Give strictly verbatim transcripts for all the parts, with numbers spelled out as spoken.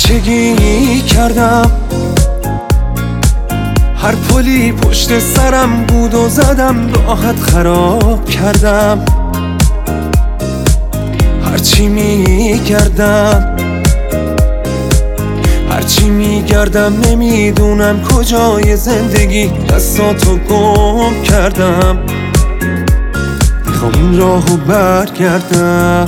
بچگی کردم، هر پلی پشت سرم بود و زدم راحت خراب کردم. هرچی میگردم هرچی میگردم نمیدونم کجای زندگی دستاتو گم کردم. میخوام این راهو برگردم.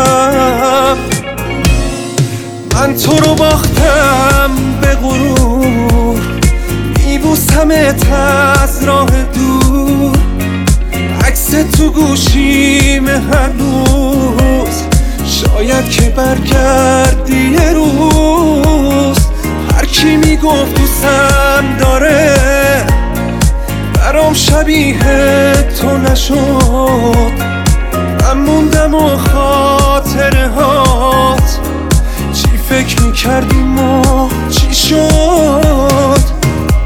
من تو رو باختم به غرور، میبوسمت از راه دور، عکس تو گوشیم هنوز، شاید که برگردی یه روز. هر کی میگفت دوستم داره برام شبیه تو نشد. من موندم و خاطره هات، چی فکر میکردیم و چی شد.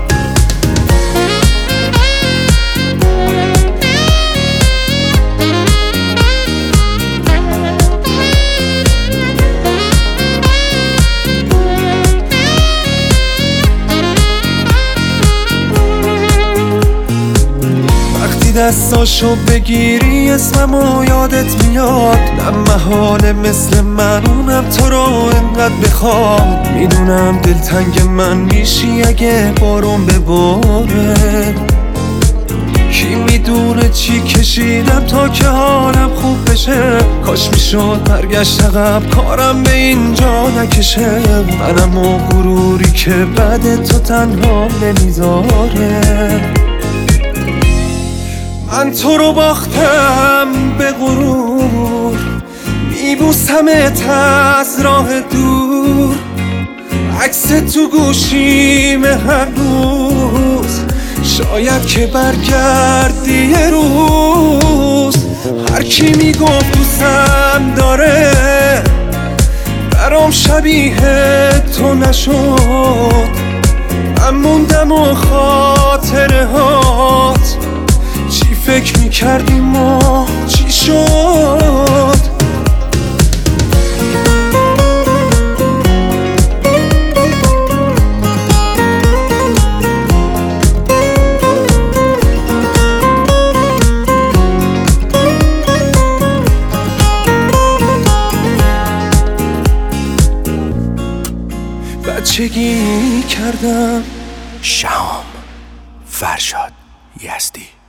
دستاشو بگیری اسممو یادت میاد، نه محاله مثل من اونم تو رو انقدر بخواد. میدونم دلتنگ من میشی اگه بارون بباره، کی میدونه چی کشیدم تا که حالم خوب بشه. کاش میشد برگشت عقب کارم به اینجا نکشه. منم و غروری که بعد تو تنها نمیذاره. من تو رو باختم به غرور، میبوسمت از راه دور، عکس تو گوشیم هنوز، شاید که برگردی یه روز. هر کی میگفت دوستم داره برام شبیه تو نشد. من موندم و خاطره هات، چی فکر میکردیم و چی شد. بچگی کردم. شهام فرشاد یزدی.